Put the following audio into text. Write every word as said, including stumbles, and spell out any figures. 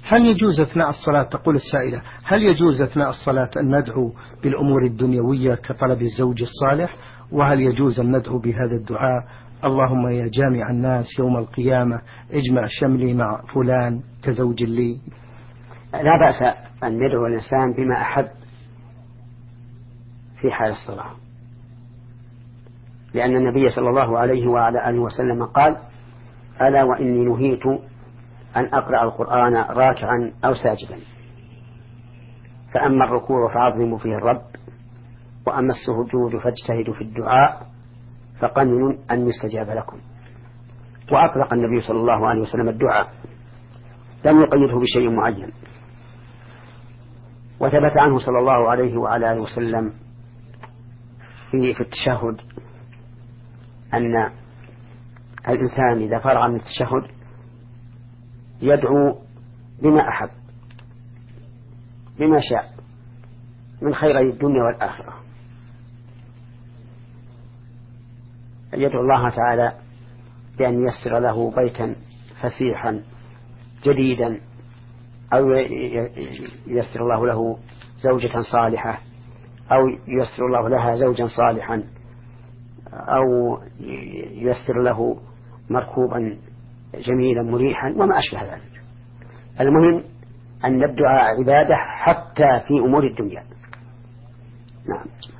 هل يجوز أثناء الصلاة، تقول السائلة، هل يجوز أثناء الصلاة أن ندعو بالأمور الدنيوية كطلب الزوج الصالح؟ وهل يجوز أن ندعو بهذا الدعاء: اللهم يا جامع الناس يوم القيامة اجمع شملي مع فلان كزوج لي؟ لا بأس أن يدعو الإنسان بما أحب في حال الصلاة، لأن النبي صلى الله عليه وعلى آله وسلم قال: ألا وإني نهيت أن أقرأ القرآن راكعا أو ساجدا، فأما الركوع فعظموا فيه الرب، وأما السجود فاجتهدوا في الدعاء فقنن أن يستجاب لكم. وأطلق النبي صلى الله عليه وسلم الدعاء، لم يقيده بشيء معين. وثبت عنه صلى الله عليه وعلى آله وسلم في في التشهد أن الإنسان إذا فرغ من التشهد يدعو بما أحب بما شاء من خير الدنيا والآخرة، يدعو الله تعالى بأن ييسر له بيتا فسيحا جديدا، أو ييسر الله له زوجة صالحة، أو ييسر الله لها زوجا صالحا، أو ييسر له مركوبا جميلا مريحا وما أشبه ذلك. المهم أن الدعاء عبادة حتى في أمور الدنيا. نعم.